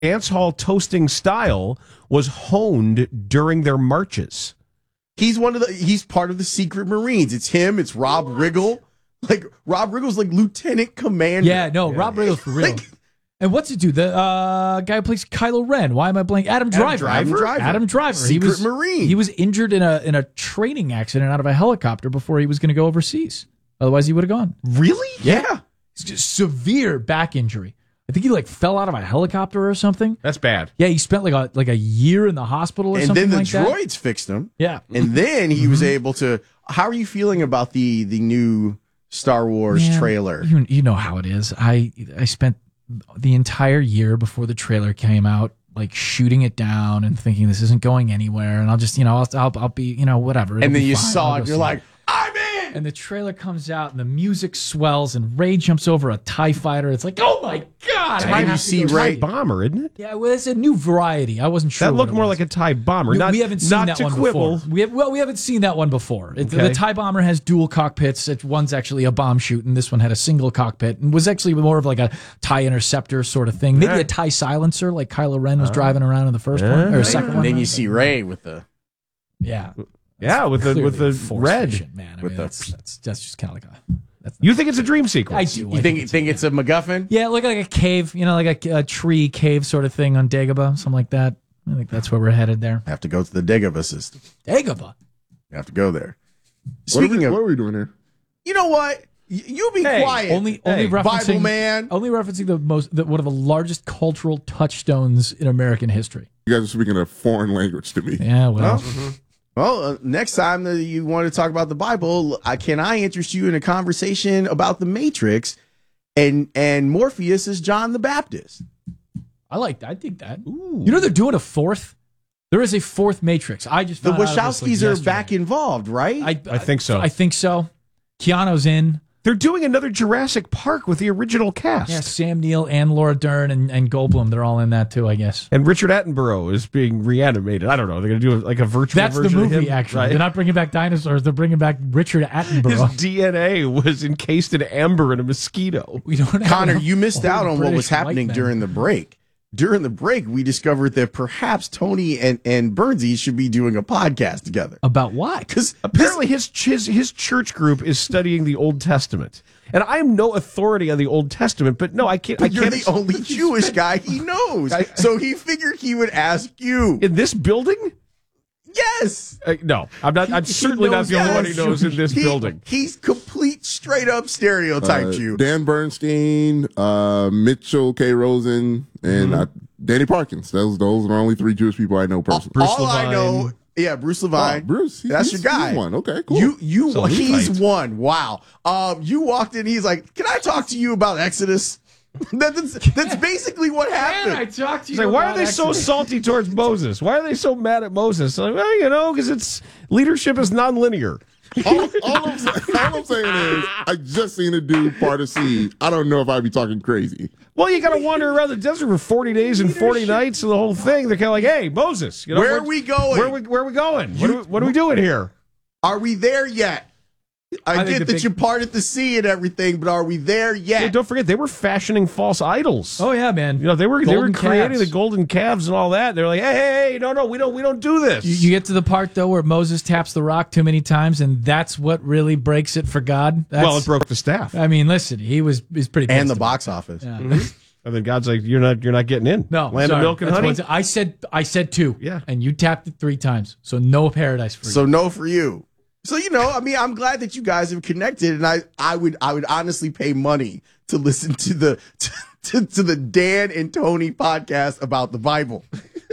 dance hall toasting style was honed during their marches. He's part of the Secret Marines. It's him. It's Rob Riggle. Like Rob Riggle's like Lieutenant Commander. Yeah, no, Rob Riggle's for real. And what's it do? The guy who plays Kylo Ren. Why am I blanking? Adam Driver. Adam Driver. Secret Marine. He was injured in a training accident out of a helicopter before he was going to go overseas. Otherwise, he would have gone. Really? Yeah. It's just severe back injury. I think he fell out of a helicopter or something. That's bad. Yeah, he spent like a year in the hospital or something like that. And then the droids fixed him. Yeah. And then he was able to. How are you feeling about the new Star Wars trailer? You know how it is. I spent the entire year before the trailer came out shooting it down and thinking this isn't going anywhere, and I'll just I'll be whatever. And then you saw it, you're like, I'm in. And the trailer comes out and the music swells and Rey jumps over a TIE fighter. It's like, oh my god! And you see Rey bomber, isn't it? Yeah, well, it's a new variety. I wasn't sure. That looked more like a TIE bomber. We haven't seen that one before. We haven't seen that one before. The TIE bomber has dual cockpits. One's actually a bomb chute, and this one had a single cockpit and was actually more of like a TIE interceptor sort of thing. Maybe a TIE silencer, like Kylo Ren was driving around in the first one or second one. And then you see Rey with the with the red fiction, man. That's just kind of like you think it's a dream sequence? I do. You think it's a MacGuffin? Yeah, like a cave, like a tree cave sort of thing on Dagobah, something like that. I think that's where we're headed there. Have to go to the Dagobah system. Dagobah. You have to go there. What are we doing here? You know what? You be quiet. Only referencing Bible man. Only referencing one of the largest cultural touchstones in American history. You guys are speaking a foreign language to me. Yeah, well. Well, next time that you want to talk about the Bible, can I interest you in a conversation about the Matrix and Morpheus is John the Baptist? I think that. Ooh. They're doing a fourth. There is a fourth Matrix. I just the Wachowskis are back involved, right? I think so. I think so. Keanu's in. They're doing another Jurassic Park with the original cast. Yeah, Sam Neill and Laura Dern and Goldblum. They're all in that too, I guess. And Richard Attenborough is being reanimated. I don't know. They're going to do a virtual That's version the movie, of him, actually. right? They're not bringing back dinosaurs. They're bringing back Richard Attenborough. His DNA was encased in amber and a mosquito. Connor, you missed out on what was happening during the break. During the break, we discovered that perhaps Tony and Bernsey should be doing a podcast together. About what? Because apparently his church group is studying the Old Testament. And I am no authority on the Old Testament, but no, I can't. But you're the only Jewish guy he knows. So he figured he would ask you. In this building? Yes. No, I'm not. I'm certainly not the only one he knows in this building. He's complete, straight up stereotyped you. Dan Bernstein, Mitchell K. Rosen, and Danny Parkins. Those are the only three Jewish people I know personally. Bruce All Levine. I know. Yeah, Bruce Levine. Bruce, that's your guy. He's one. Okay, cool. He's one. Wow. You walked in. He's like, "Can I talk to you about Exodus?" That's basically what happened. I talked to you. It's like, why are they so salty towards Moses? Why are they so mad at Moses? Like, well, because leadership is nonlinear. All I'm saying is, I just seen a dude part of seed. I don't know if I'd be talking crazy. Well, you got to wander around the desert for 40 days and 40 nights and the whole thing. They're kind of like, hey, Moses, where are we going? Where are we going? What are we doing here? Are we there yet? I get that you parted the sea and everything, but are we there yet? Hey, don't forget, they were fashioning false idols. Oh yeah, man. They were creating calves. the golden calves and all that. They're like, hey, no, we don't do this. You get to the part though where Moses taps the rock too many times, and that's what really breaks it for God. It broke the staff. I mean, listen, he's pretty pissed and the box office. Yeah. Mm-hmm. And then God's like, you're not getting in. No, land of milk and honey. I said two. Yeah, and you tapped it 3 times, so no paradise for you. So no for you. So, I'm glad that you guys have connected, and I would honestly pay money to listen to the Dan and Tony podcast about the Bible.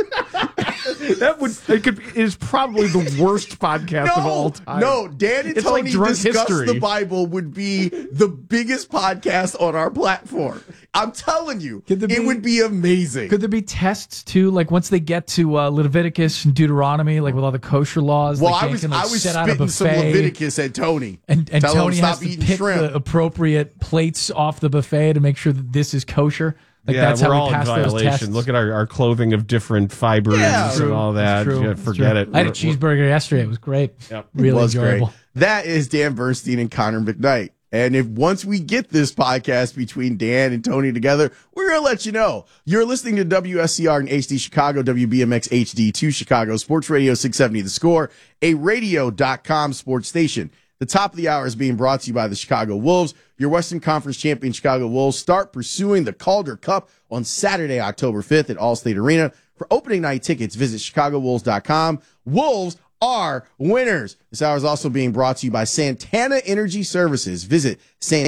It is probably the worst podcast of all time. No, Dan and Tony discuss the Bible would be the biggest podcast on our platform. I'm telling you, it would be amazing. Could there be tests too? Like once they get to Leviticus and Deuteronomy, like with all the kosher laws. Well, I was spitting some Leviticus at Tony, and Tony has to pick the appropriate plates off the buffet to make sure that this is kosher. That's we're how all we pass in those violation. tests. Look at our clothing of different fibers and all that. Forget it. I had a cheeseburger yesterday. It was great. Yep. Really enjoyable. Great. That is Dan Bernstein and Connor McKnight. And if once we get this podcast between Dan and Tony together, we're going to let you know. You're listening to WSCR and HD Chicago, WBMX HD2 Chicago, Sports Radio 670 The Score, a radio.com sports station. The top of the hour is being brought to you by the Chicago Wolves. Your Western Conference champion Chicago Wolves start pursuing the Calder Cup on Saturday, October 5th at Allstate Arena. For opening night tickets, visit ChicagoWolves.com. Wolves are winners. This hour is also being brought to you by Santana Energy Services. Visit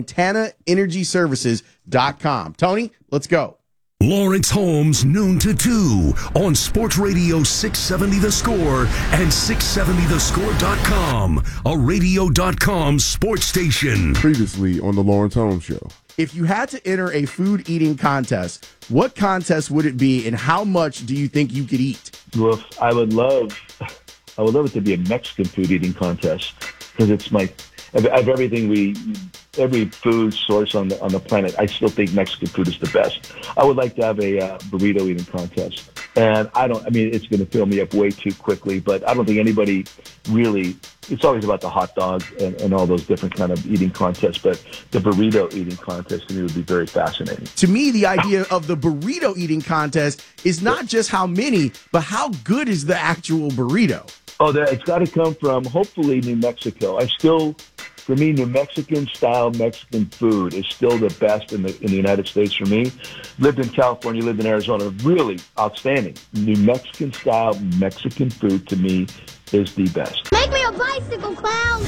SantanaEnergyServices.com. Tony, let's go. Lawrence Holmes, noon to 2 on Sports Radio 670 The Score and 670thescore.com, a radio.com sports station. Previously on the Lawrence Holmes Show. If you had to enter a food eating contest, what contest would it be and how much do you think you could eat? Well, I would love it to be a Mexican food eating contest because it's of everything every food source on the planet, I still think Mexican food is the best. I would like to have a burrito eating contest. And it's going to fill me up way too quickly, but I don't think anybody really, it's always about the hot dog and all those different kind of eating contests, but the burrito eating contest to me would be very fascinating. To me, the idea of the burrito eating contest is not just how many, but how good is the actual burrito? Oh, it's got to come from, hopefully, New Mexico. For me, New Mexican-style Mexican food is still the best in the United States for me. Lived in California, lived in Arizona, really outstanding. New Mexican-style Mexican food, to me, is the best. Make me a bicycle clown!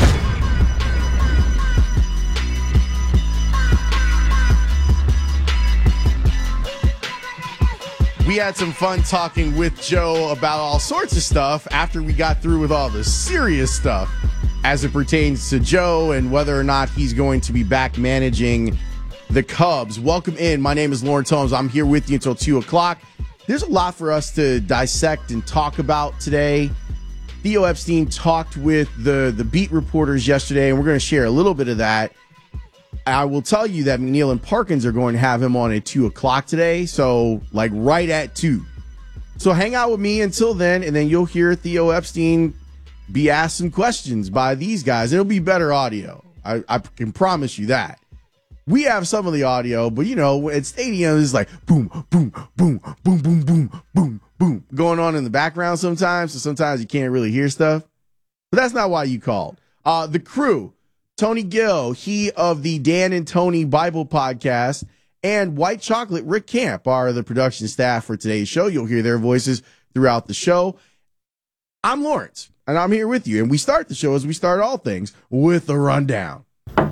We had some fun talking with Joe about all sorts of stuff after we got through with all the serious stuff as it pertains to Joe and whether or not he's going to be back managing the Cubs. Welcome in. My name is Lawrence Holmes. I'm here with you until 2 o'clock. There's a lot for us to dissect and talk about today. Theo Epstein talked with the beat reporters yesterday, and we're going to share a little bit of that. I will tell you that McNeil and Parkins are going to have him on at 2 o'clock today, so right at 2. So hang out with me until then, and then you'll hear Theo Epstein be asked some questions by these guys. It'll be better audio. I can promise you that. We have some of the audio, but at stadiums, it's like boom, boom, boom, boom, boom, boom, boom, boom, going on in the background sometimes, so sometimes you can't really hear stuff. But that's not why you called. The crew, Tony Gill, he of the Dan and Tony Bible podcast, and White Chocolate, Rick Camp, are the production staff for today's show. You'll hear their voices throughout the show. I'm Lawrence, and I'm here with you. And we start the show as we start all things with a rundown.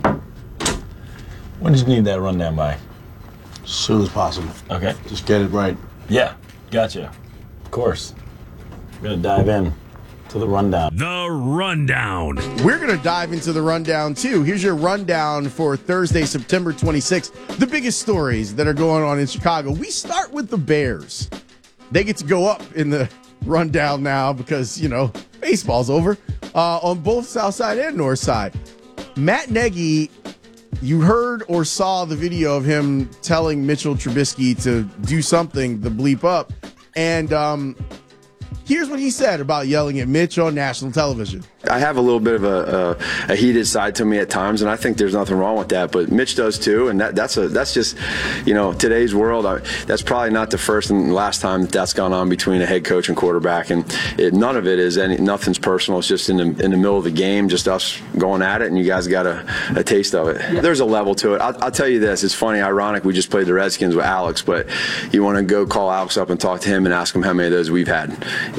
When did you need that rundown by? As soon as possible. Okay. Just get it right. Yeah, gotcha. Of course. We're going to dive in to the rundown. The Rundown. We're going to dive into the rundown, too. Here's your rundown for Thursday, September 26th. The biggest stories that are going on in Chicago. We start with the Bears. They get to go up in the rundown now because, baseball's over on both South Side and North Side. Matt Nagy, you heard or saw the video of him telling Mitchell Trubisky to do something to bleep up. And here's what he said about yelling at Mitch on national television. I have a little bit of a heated side to me at times, and I think there's nothing wrong with that. But Mitch does too, and that's just today's world. That's probably not the first and last time that's gone on between a head coach and quarterback, and none of it is nothing's personal. It's just in the middle of the game, just us going at it, and you guys got a taste of it. Yeah. There's a level to it. I'll tell you this: it's funny, ironic. We just played the Redskins with Alex, but you want to go call Alex up and talk to him and ask him how many of those we've had.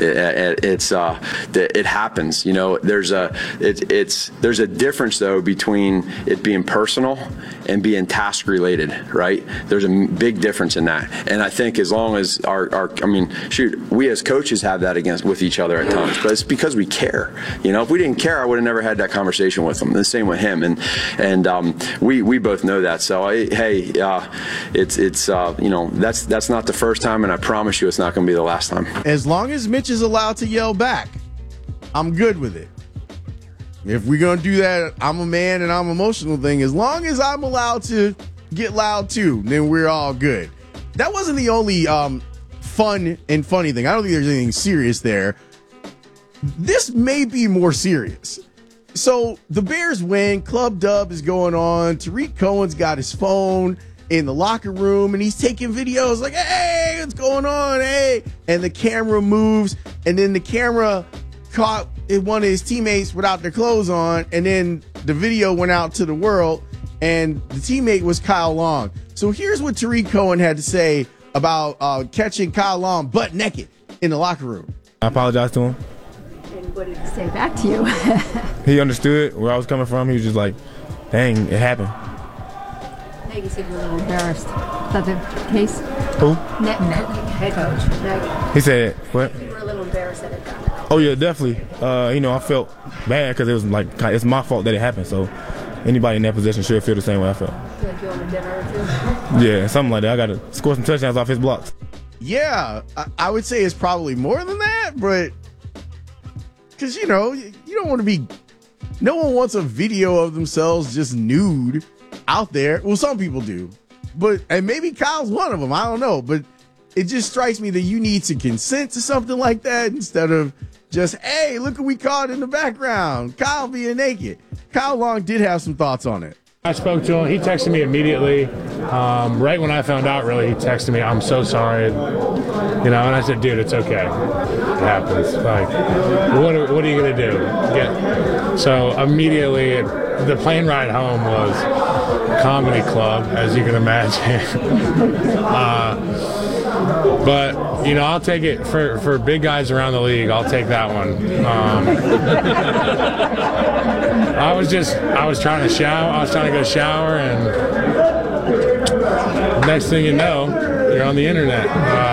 It happens, There's a difference though between it being personal and being task related, right? There's a big difference in that, and I think as long as we as coaches have that with each other at times, but it's because we care. If we didn't care, I would have never had that conversation with him. The same with him, and we both know that. So that's not the first time, and I promise you, it's not going to be the last time. As long as Mitch is allowed to yell back, I'm good with it. If we're going to do that, I'm a man and I'm emotional thing, as long as I'm allowed to get loud too, then we're all good. That wasn't the only fun and funny thing. I don't think there's anything serious there. This may be more serious. So the Bears win. Club dub is going on. Tariq Cohen's got his phone in the locker room, and he's taking videos like, hey, what's going on? Hey. And the camera moves, and then the camera caught one of his teammates without their clothes on, and then the video went out to the world, and the teammate was Kyle Long. So here's what Tariq Cohen had to say about catching Kyle Long butt naked in the locker room. I apologize to him. And what did he say back to you? He understood where I was coming from. He was just like, dang, it happened. Nagy said you were a little embarrassed. Is that the case? Who? Head coach. Nagy. He said, what? You were a little embarrassed that it got out. Oh, yeah, definitely. I felt bad because it was like, it's my fault that it happened. So anybody in that position should feel the same way I felt. Like you on the dinner too? Yeah, something like that. I got to score some touchdowns off his blocks. Yeah, I would say it's probably more than that, but because, you don't want to be, no one wants a video of themselves just nude out there. Well, some people do, and maybe Kyle's one of them. I don't know, but it just strikes me that you need to consent to something like that instead of just, hey, look what we caught in the background, Kyle being naked. Kyle Long did have some thoughts on it. I spoke to him. He texted me immediately. Right when I found out, really, he texted me, I'm so sorry. And I said, dude, it's okay. It happens. Like, what are you going to do? So immediately, the plane ride home was comedy club, as you can imagine. But, I'll take it for big guys around the league. I'll take that one. I was trying to shower. I was trying to go shower, and next thing you know, you're on the internet.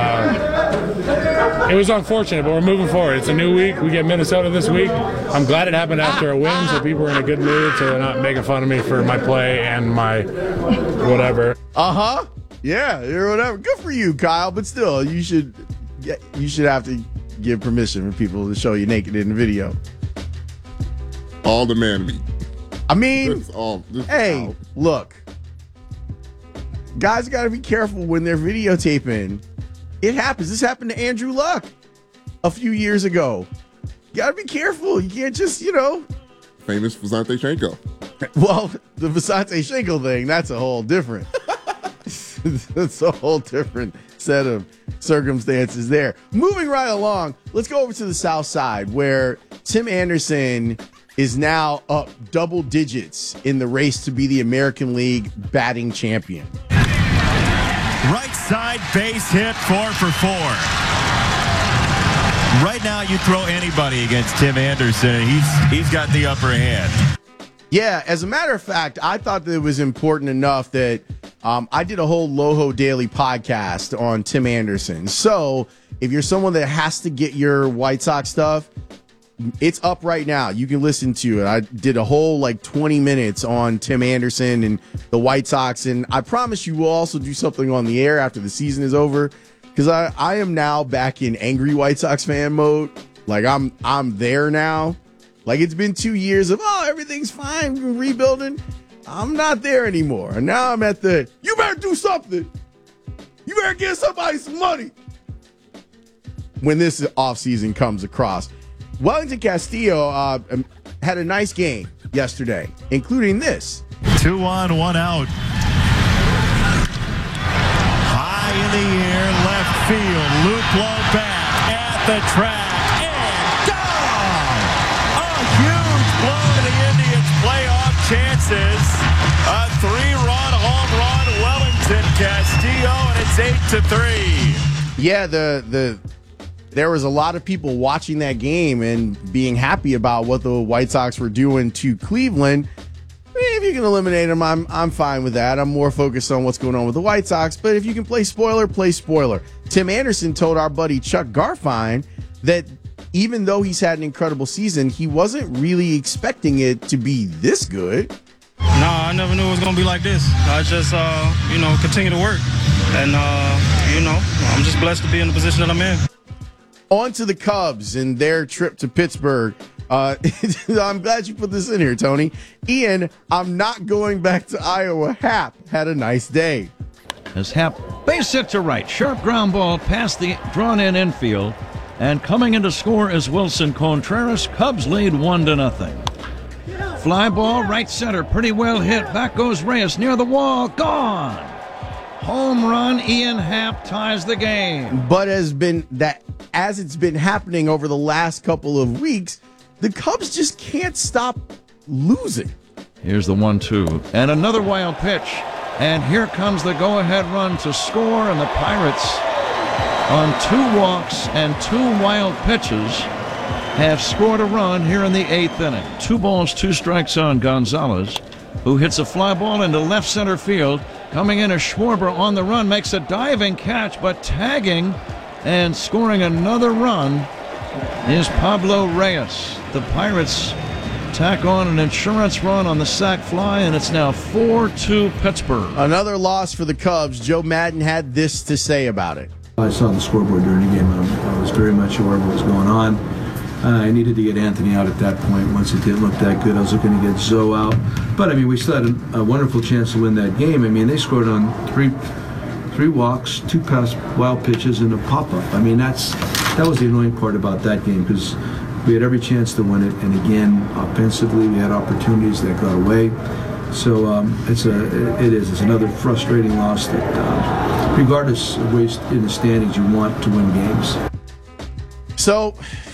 It was unfortunate, but we're moving forward. It's a new week. We get Minnesota this week. I'm glad it happened after a win, so people were in a good mood, so they're not making fun of me for my play and my whatever. Uh-huh. Yeah, or whatever. Good for you, Kyle, but still, you should have to give permission for people to show you naked in the video. All the man meat. I mean, hey, look. Guys got to be careful when they're videotaping. It happens. This happened to Andrew Luck a few years ago. You got to be careful. You can't just, Famous Visanthe Shenko. Well, the Visanthe Shenko thing, that's a whole different. That's a whole different set of circumstances there. Moving right along, let's go over to the South Side where Tim Anderson is now up double digits in the race to be the American League batting champion. Right side base hit 4 for 4. Right now you throw anybody against Tim Anderson, and he's got the upper hand. Yeah, as a matter of fact, I thought that it was important enough that I did a whole Loho Daily podcast on Tim Anderson. So if you're someone that has to get your White Sox stuff, it's up right now. You can listen to it. I did a whole 20 minutes on Tim Anderson and the White Sox. And I promise you we'll also do something on the air after the season is over. Because I am now back in angry White Sox fan mode. I'm there now. It's been 2 years of, everything's fine, we're rebuilding. I'm not there anymore. And now I'm at you better do something. You better give somebody some money. When this offseason comes across. Wellington Castillo had a nice game yesterday, including this. 2 on, 1 out. High in the air, left field. Luke Lowe back at the track. And gone! A huge blow to the Indians' playoff chances. A 3-run home run, Wellington Castillo, and it's 8-3. Yeah, there was a lot of people watching that game and being happy about what the White Sox were doing to Cleveland. If you can eliminate them, I'm fine with that. I'm more focused on what's going on with the White Sox. But if you can play spoiler, play spoiler. Tim Anderson told our buddy Chuck Garfien that even though he's had an incredible season, he wasn't really expecting it to be this good. I never knew it was going to be like this. I just, continue to work. And, I'm just blessed to be in the position that I'm in. On to the Cubs and their trip to Pittsburgh. I'm glad you put this in here, Tony. Ian, I'm not going back to Iowa. Happ had a nice day. As Happ base hit to right, sharp ground ball past the drawn-in infield, and coming in to score is Wilson Contreras. Cubs lead 1-0. Fly ball, right center, pretty well hit. Back goes Reyes near the wall. Gone. Home run. Ian Happ ties the game. But as it's been happening over the last couple of weeks, the Cubs just can't stop losing. Here's the 1-2. And another wild pitch. And here comes the go-ahead run to score, and the Pirates, on 2 walks and 2 wild pitches, have scored a run here in the 8th inning. 2 balls, 2 strikes on Gonzalez, who hits a fly ball into left center field. Coming in as Schwarber on the run, makes a diving catch, but tagging and scoring another run is Pablo Reyes. The Pirates tack on an insurance run on the sac fly, and it's now 4-2 Pittsburgh. Another loss for the Cubs. Joe Maddon had this to say about it. I saw the scoreboard during the game. I was very much aware of what was going on. I needed to get Anthony out at that point. Once it didn't look that good, I was looking to get Zoe out. But, I mean, we still had a wonderful chance to win that game. I mean, they scored on three walks, 2 pass wild pitches, and a pop-up. I mean, that was the annoying part about that game, because we had every chance to win it, and again, offensively, we had opportunities that got away. So it's another frustrating loss that, regardless of where in the standings, you want to win games. So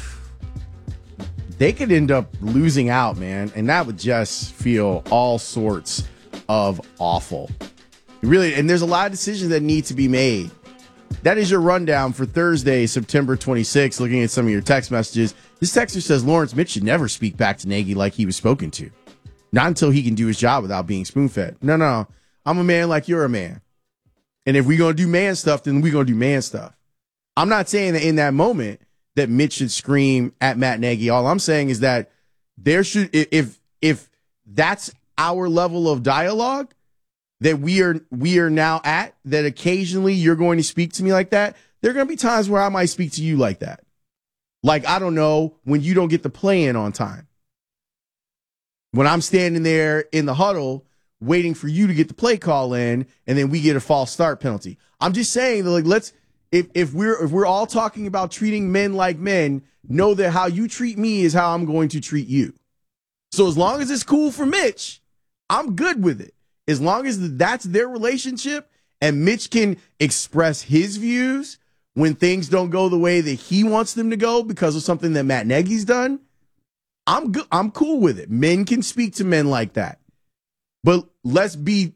they could end up losing out, man, and that would just feel all sorts of awful. Really, and there's a lot of decisions that need to be made. That is your rundown for Thursday, September 26th. Looking at some of your text messages, this texter says Lawrence Mitch should never speak back to Nagy like he was spoken to. Not until he can do his job without being spoon-fed. No, I'm a man like you're a man. And if we're going to do man stuff, then we're going to do man stuff. I'm not saying that in that moment that Mitch should scream at Matt Nagy. All I'm saying is that there should, if that's our level of dialogue that we are now at, that occasionally you're going to speak to me like that, there are going to be times where I might speak to you like that. Like, I don't know, when you don't get the play in on time. When I'm standing there in the huddle waiting for you to get the play call in, and then we get a false start penalty. I'm just saying that, like, if we're all talking about treating men like men, know that how you treat me is how I'm going to treat you. So as long as it's cool for Mitch, I'm good with it. As long as that's their relationship and Mitch can express his views when things don't go the way that he wants them to go because of something that Matt Nagy's done, I'm good. I'm cool with it. Men can speak to men like that. But let's be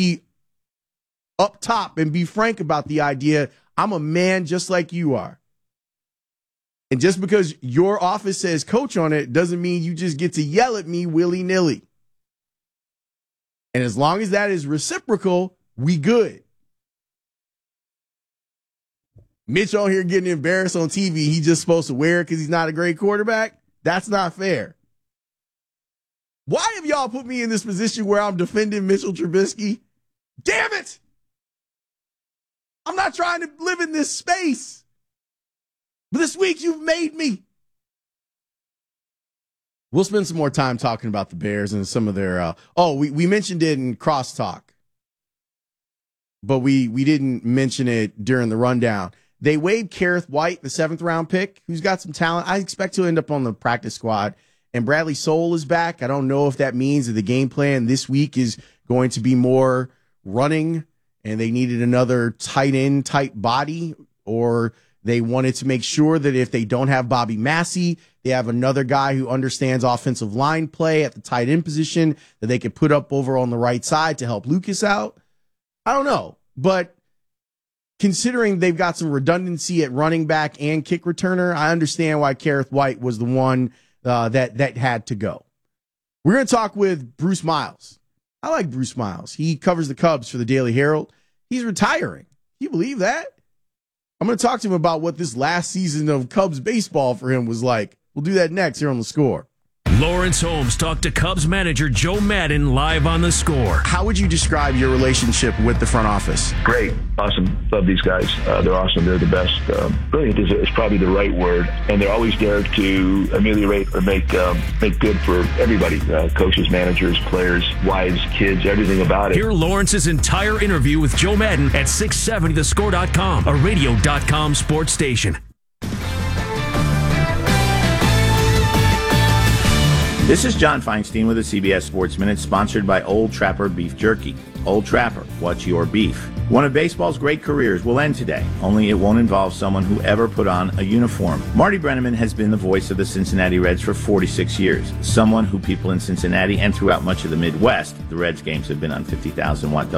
up top and be frank about the idea I'm a man just like you are. And just because your office says coach on it doesn't mean you just get to yell at me willy-nilly. And as long as that is reciprocal, we good. Mitch on here getting embarrassed on TV. He's just supposed to wear it because he's not a great quarterback. That's not fair. Why have y'all put me in this position where I'm defending Mitchell Trubisky? Damn it! I'm not trying to live in this space. But this week you've made me. We'll spend some more time talking about the Bears and some of their... we mentioned it in Crosstalk. But we didn't mention it during the rundown. They waived Kareth White, the 7th-round pick, who's got some talent. I expect to end up on the practice squad. And Bradley Soule is back. I don't know if that means that the game plan this week is going to be more running and they needed another tight end type body, or they wanted to make sure that if they don't have Bobby Massey, they have another guy who understands offensive line play at the tight end position that they could put up over on the right side to help Lucas out. I don't know. But considering they've got some redundancy at running back and kick returner, I understand why Kareth White was the one that had to go. We're going to talk with Bruce Miles. I like Bruce Miles. He covers the Cubs for the Daily Herald. He's retiring. Can you believe that? I'm going to talk to him about what this last season of Cubs baseball for him was like. We'll do that next here on The Score. Lawrence Holmes talked to Cubs manager Joe Maddon live on The Score. How would you describe your relationship with the front office? Great. Awesome. Love these guys. They're awesome. They're the best. Brilliant is probably the right word. And they're always there to ameliorate or make good for everybody. Coaches, managers, players, wives, kids, everything about it. Hear Lawrence's entire interview with Joe Maddon at 670thescore.com, a radio.com sports station. This is John Feinstein with a CBS Sports Minute, sponsored by Old Trapper Beef Jerky. Old Trapper, what's your beef? One of baseball's great careers will end today, only it won't involve someone who ever put on a uniform. Marty Brennaman has been the voice of the Cincinnati Reds for 46 years, someone who people in Cincinnati and throughout much of the Midwest, the Reds games have been on 50,000-watt